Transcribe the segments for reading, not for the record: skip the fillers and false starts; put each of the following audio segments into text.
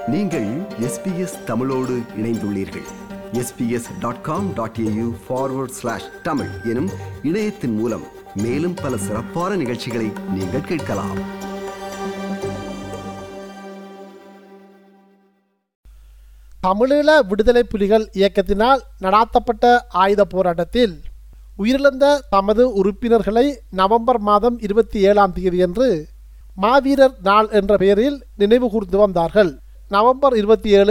நீங்கள் SBS தமிழோடு இணைந்துள்ளீர்கள். sbs.com.au/tamil எனும் இணையத்தின் மூலம் மேலும் பல சிறப்பான நிகழ்ச்சிகளை நீங்கள் கேட்கலாம். தமிழீழ விடுதலை புலிகள் இயக்கத்தினால் நடாத்தப்பட்ட ஆயுத போராட்டத்தில் உயிரிழந்த தமது உறுப்பினர்களை நவம்பர் மாதம் 27ஆம் தேதியன்று மாவீரர் நாள் என்ற பெயரில் நினைவு கூர்ந்து வந்தார்கள். நவம்பர் 27,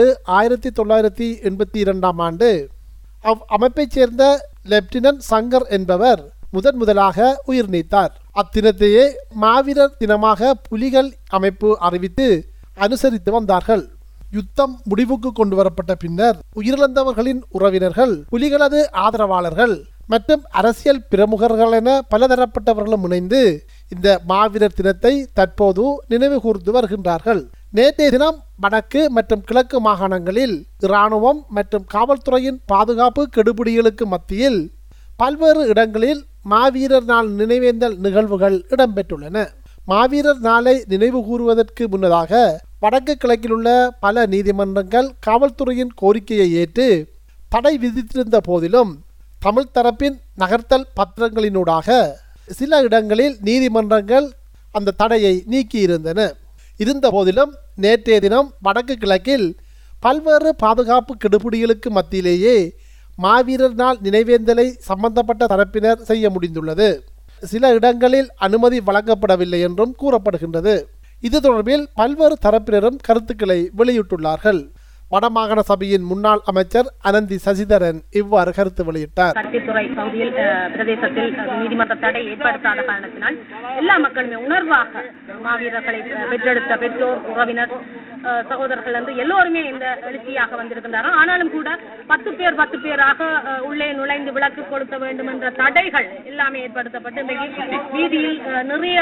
1982ஆம் ஆண்டு அமைப்பைச் சேர்ந்த லெப்டினன்ட் சங்கர் என்பவர் முதலாக உயிர் நீத்தார். அத்தினத்தையே மாவீரர் தினமாக புலிகள் அமைப்பு அறிவித்து அனுசரித்து வந்தார்கள். யுத்தம் முடிவுக்கு கொண்டு வரப்பட்ட பின்னர் உயிரிழந்தவர்களின் உறவினர்கள், புலிகளது ஆதரவாளர்கள் மற்றும் அரசியல் பிரமுகர்கள் என பலதரப்பட்டவர்களும் இணைந்து இந்த மாவீரர் தினத்தை தற்போது நினைவு கூர்ந்து வருகின்றார்கள். நேற்றைய தினம் வடக்கு மற்றும் கிழக்கு மாகாணங்களில் இராணுவம் மற்றும் காவல்துறையின் பாதுகாப்பு கெடுபிடிகளுக்கு மத்தியில் பல்வேறு இடங்களில் மாவீரர் நாள் நினைவேந்தல் நிகழ்வுகள் இடம்பெற்றுள்ளன. மாவீரர் நாளை நினைவு கூறுவதற்கு முன்னதாக வடக்கு கிழக்கில் உள்ள பல நீதிமன்றங்கள் காவல்துறையின் கோரிக்கையை ஏற்று தடை விதித்திருந்த போதிலும் தமிழ் தரப்பின் நகர்த்தல் பத்திரங்களினூடாக சில இடங்களில் நீதிமன்றங்கள் அந்த தடையை நீக்கியிருந்தன. இருந்த போதிலும் நேற்றைய தினம் வடக்கு கிழக்கில் பல்வேறு பாதுகாப்பு கெடுபிடிகளுக்கு மத்தியிலேயே மாவீரர் நாள் நினைவேந்தலை சம்பந்தப்பட்ட தரப்பினர் செய்ய முடிந்துள்ளது. சில இடங்களில் அனுமதி வழங்கப்படவில்லை என்றும் கூறப்படுகின்றது. இது தொடர்பில் பல்வேறு தரப்பினரும் கருத்துக்களை வெளியிட்டுள்ளார்கள். வடமாகாண சபையின் முன்னாள் அமைச்சர் அனந்தி சசிதரன் இவ்வாறு கருத்து வெளியிட்டார். கத்தித்துறை பகுதியில் பிரதேசத்தில் நீதிமன்ற தடை ஏற்படுத்தாத காரணத்தினால் எல்லா மக்களுமே உணர்வாக மாவீரர்களை பெற்றெடுத்த பெற்றோர், உறவினர், சகோதரர்கள் என்று எல்லோருமே இந்த எழுச்சியாக வந்திருக்கின்றார்கள். ஆனாலும் கூட 10 பேராக உள்ளே நுழைந்து விளக்கு கொடுக்க வேண்டும் என்ற தடைகள் எல்லாமே ஏற்படுத்தப்பட்டு வீதியில் நிறைய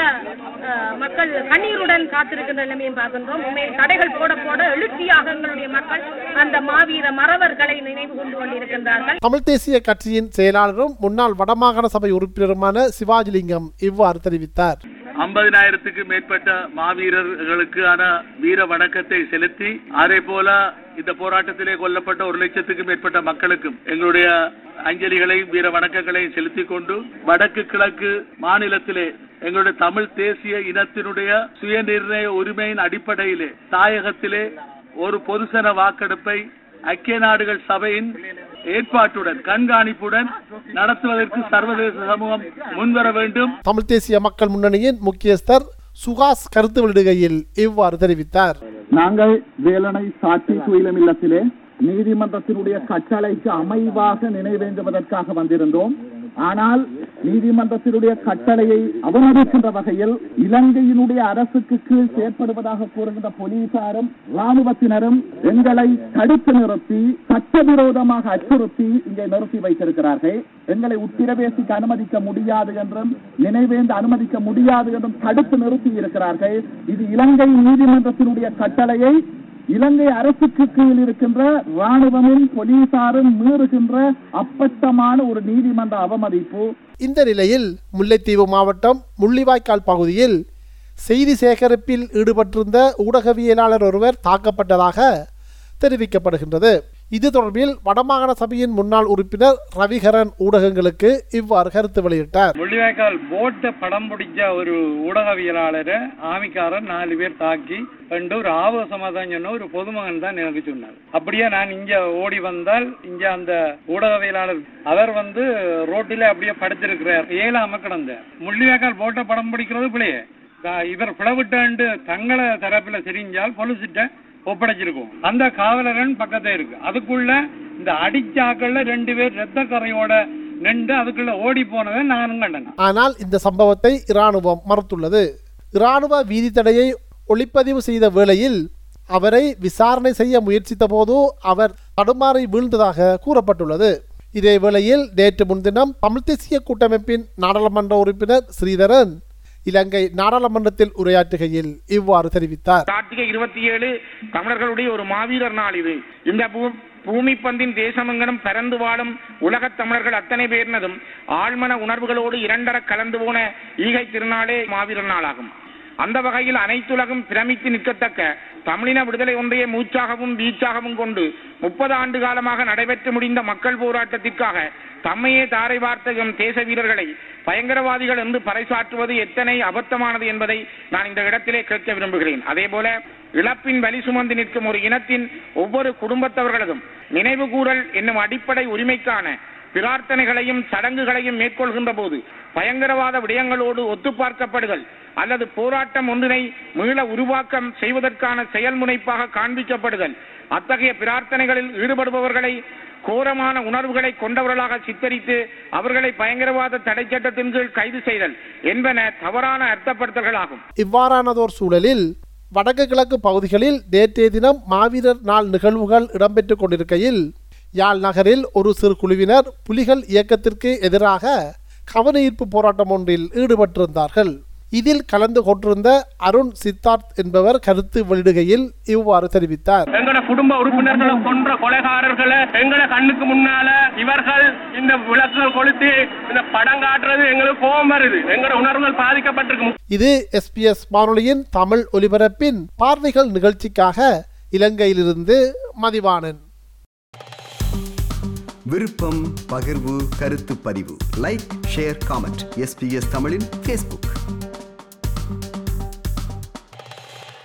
மக்கள் கண்ணீருடன் காத்திருக்கின்ற நிலைமையும் பார்க்கின்றோம். தடைகள் போட போட எழுச்சியாக எங்களுடைய மக்கள் அந்த மாவீர மறவர்களை நினைவு கொண்டு கொண்டிருக்கின்றார்கள். தமிழ் தேசிய கட்சியின் செயலாளரும் முன்னாள் வடமாகாண சபை உறுப்பினருமான சிவாஜிலிங்கம் இவ்வாறு தெரிவித்தார். 50,000க்கு மேற்பட்ட மாவீரர்களுக்கான வீர வணக்கத்தை செலுத்தி, அதே போல இந்த போராட்டத்திலே கொல்லப்பட்ட 1,00,000க்கு மேற்பட்ட மக்களுக்கும் எங்களுடைய அஞ்சலிகளை, வீர வணக்கங்களை செலுத்திக் கொண்டு வடக்கு கிழக்கு மாநிலத்திலே எங்களுடைய தமிழ் தேசிய இனத்தினுடைய சுயநிர்ணய உரிமையின் அடிப்படையிலே தாயகத்திலே ஒரு பொதுசன வாக்கெடுப்பை ஐக்கிய நாடுகள் சபையின் ஏற்பாட்டுடன் கண்காணிப்புடன் நடத்துவதற்கு சர்வதேச சமூகம் முன்வர வேண்டும். தமிழ் தேசிய மக்கள் முன்னணியின் முக்கியஸ்தர் சுகாஸ் கருத்து வெளியிடுகையில் இவ்வாறு தெரிவித்தார். நாங்கள் வேலனை சாட்சி துயிலும் இல்லத்திலே நீதிமன்றத்தினுடைய கட்டளைக்கு அமைவாக நினைவேந்துவதற்காக வந்திருந்தோம். ஆனால் நீதிமன்றத்தினுடைய கட்டளையை அவமதிக்கின்ற வகையில் இலங்கையினுடைய அரசுக்கு கீழ் செயற்படுவதாக கூறுகின்ற போலீசாரும் இராணுவத்தினரும் எங்களை தடுத்து நிறுத்தி சட்டவிரோதமாக அச்சுறுத்தி இங்கே நிறுத்தி வைத்திருக்கிறார்கள். எங்களை உத்திரவேசிக்கு அனுமதிக்க முடியாது என்றும் நினைவேந்து அனுமதிக்க முடியாது என்றும் தடுத்து நிறுத்தி இருக்கிறார்கள். இது இலங்கை நீதிமன்றத்தினுடைய கட்டளையை இலங்கை அரசுக்கு கீழ் இருக்கின்ற இராணுவமும் போலீசாரும் மீறுகின்ற அப்பட்டமான ஒரு நீதிமன்ற அவமதிப்பு. இந்த நிலையில் முல்லைத்தீவு மாவட்டம் முள்ளிவாய்க்கால் பகுதியில் செய்தி சேகரிப்பில் ஈடுபட்டிருந்த ஊடகவியலாளர் ஒருவர் தாக்கப்பட்டதாக தெரிவிக்கப்படுகின்றது. இது தொடர்பில் வடமாகாண சபையின் முன்னாள் உறுப்பினர் ரவிகரன் ஊடகங்களுக்கு இவ்வாறு கருத்து வெளியிட்டார். முள்ளிவாய்க்கால் போட்டை படம் பிடிச்ச ஒரு ஊடகவியலாளரை ஆமிக்காரன் 4 பேர் தாக்கி ஒரு ஆவேசமா தான் சொன்ன ஒரு பொதுமகன் தான் எனக்கு சொன்னார். அப்படியே நான் இங்க ஓடி வந்தால் இங்க அந்த ஊடகவியலாளர் அவர் ரோட்டில அப்படியே படுத்திருக்கிறார். ஏழாம கிடந்த முள்ளிவாய்க்கால் போட்டை படம் பிடிக்கிறது பிள்ளையே இவர் பிளவிட்டு தங்களை தரப்புல தெரிஞ்சால் பொலிசிட்ட ஒப்படைச்சிருக்கும். அந்த காவலரன் பக்கத்தே இருக்கு. அதுக்குள்ள இந்த அடிச்சாக்கள்ல 2 பேர் ரத்த கரையோட நின்று அதுக்குள்ள ஓடி போனதை நானும் கண்டேன். ஆனால் இந்த சம்பவத்தை இராணுவம் மறுத்துள்ளது. இராணுவ வீதி தடையை ஒளிப்பதிவு செய்த வேளையில் அவரை விசாரணை செய்ய முயற்சித்த போது அவர் தடுமாறி வீழ்ந்ததாக கூறப்பட்டுள்ளது. இதே வேளையில் நேற்று முன்தினம் தமிழ் தேசிய கூட்டமைப்பின் நாடாளுமன்ற உறுப்பினர் ஸ்ரீதரன் இலங்கை நாடாளுமன்றத்தில் உரையாற்றுகையில் இவ்வாறு தெரிவித்தார். கார்த்திகை 27 தமிழர்களுடைய ஒரு மாவீரர் நாள் இது. இந்த பூமி பந்தின் தேசமங்கனம் பறந்து வாழும் உலகத் தமிழர்கள் அத்தனை பேரினதும் ஆழ்மன உணர்வுகளோடு இரண்டர கலந்து போன ஈகை திருநாளே மாவீரர் நாளாகும். அந்த வகையில் அனைத்துலகம் பிரமித்து நிற்கத்தக்க தமிழின விடுதலை ஒன்றைய மூச்சாகவும் வீச்சாகவும் கொண்டு 30 ஆண்டு காலமாக நடைபெற்று முடிந்த மக்கள் போராட்டத்திற்காக தம்மையே தாரை வார்த்த எம் தேச வீரர்களை பயங்கரவாதிகள் என்று பறைசாற்றுவது எத்தனை அபத்தமானது என்பதை நான் இந்த இடத்திலே கேட்க விரும்புகிறேன். அதேபோல இழப்பின் வலி சுமந்து நிற்கும் ஒரு இனத்தின் ஒவ்வொரு குடும்பத்தவர்களதும் நினைவு கூறல் என்னும் அடிப்படை உரிமைக்கான பிரார்த்தனைகளையும் சடங்குகளையும் மேற்கொள்கின்ற போது பயங்கரவாத விடயங்களோடு ஒத்துப்பார்க்கப்படுதல் அல்லது போராட்டம் ஒன்றினை மீள உருவாக்கம் செய்வதற்கான செயல்முனைப்பாக காண்பிக்கப்படுதல், அத்தகைய பிரார்த்தனைகளில் ஈடுபடுபவர்களை கோரமான உணர்வுகளை கொண்டவர்களாக சித்தரித்து அவர்களை பயங்கரவாத தடை சட்டத்தின் கீழ் கைது செய்தல் என்பன தவறான அர்த்தப்படுத்தல்களாகும். இவ்வாறானதோர் சூழலில் வடக்கு கிழக்கு பகுதிகளில் நேற்றைய தினம் மாவீரர் நாள் நிகழ்வுகள் இடம்பெற்றுக் கொண்டிருக்கையில் யாழ் நகரில் ஒரு சிறு குழுவினர் புலிகள் இயக்கத்திற்கு எதிராக கவன ஈர்ப்பு போராட்டம் ஒன்றில் ஈடுபட்டிருந்தார்கள். இதில் கலந்து கொண்டிருந்த அருண் சித்தார்த் என்பவர் கருத்து வெளியிடுகையில் இவ்வாறு தெரிவித்தார். எங்களோட குடும்ப உறுப்பினர்களை கொன்ற கொலைகாரர்களை எங்களை கண்ணுக்கு முன்னால இவர்கள் இந்த விளக்குகள் கொளுத்தி இந்த படம் காட்டுறது எங்களுக்கு கோபம் வருது. எங்களோட உணர்வுகள் பாதிக்கப்பட்டிருக்கு. இது SBS வானொலியின் தமிழ் ஒலிபரப்பின் பார்வைகள் நிகழ்ச்சிக்காக இலங்கையிலிருந்து மதிவாணன். விருப்பம், பகிர்வு, கருத்து பதிவு, லைக், ஷேர், காமெண்ட். SBS தமிழின் Facebook.